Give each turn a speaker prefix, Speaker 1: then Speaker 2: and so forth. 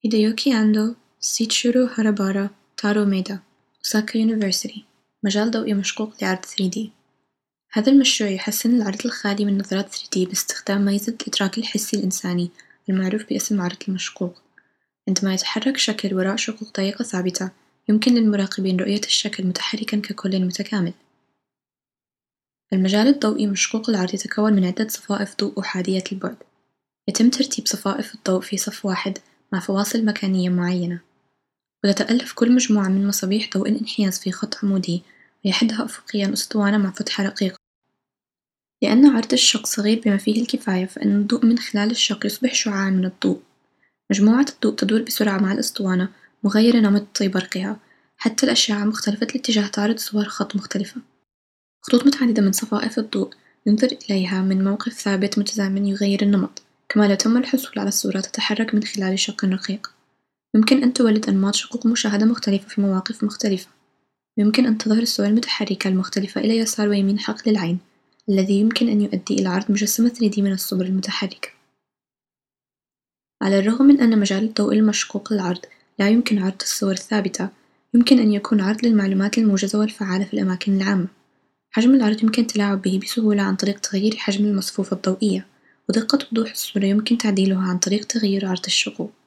Speaker 1: هيديوكي أندو، سيتشيرو هارابارا، تارو ميدا، أوساكا يونيفرسيتي. مجال ضوئي مشقوق لعرض 3D. هذا المشروع يحسن العرض الخالي من نظرات 3D باستخدام ميزة الإدراك الحسي الإنساني المعروف باسم عرض المشقوق. عندما يتحرك شكل وراء شقوق ضيقة ثابتة، يمكن للمراقبين رؤية الشكل متحركًا ككل متكامل. المجال الضوئي مشقوق العرض يتكون من عدة صفائف ضوء أحادية البعد. يتم ترتيب صفائف الضوء في صف واحد مع فواصل مكانية معينة، وتتألف كل مجموعة من مصابيح ضوء انحياز في خط عمودي ويحدها أفقيًا أسطوانة مع فتحة رقيقة. لأن عرض الشق صغير بما فيه الكفاية، فإن الضوء من خلال الشق يصبح شعاعًا من الضوء. مجموعة الضوء تدور بسرعة مع الأسطوانة مغيرة نمط برقها، حتى الأشعة مختلفة الاتجاه تعرض صور خط مختلفة. خطوط متعددة من صفائف الضوء ينظر إليها من موقف ثابت متزامن يغير النمط، كما لو تم الحصول على صورة تتحرك من خلال شق رقيق. يمكن أن تولد أنماط شقوق مشاهدة مختلفة في مواقف مختلفة، ويمكن أن تظهر الصور المتحركة المختلفة إلى يسار ويمين حقل العين، الذي يمكن أن يؤدي إلى عرض مجسمة 3D من الصور المتحركة. على الرغم من أن مجال الضوء المشقوق للعرض لا يمكن عرض الصور الثابتة، يمكن أن يكون عرض للمعلومات الموجزة والفعالة في الأماكن العامة. حجم العرض يمكن التلاعب به بسهولة عن طريق تغيير حجم المصفوفة الضوئية، ودقة وضوح الصورة يمكن تعديلها عن طريق تغيير عرض الشقوق.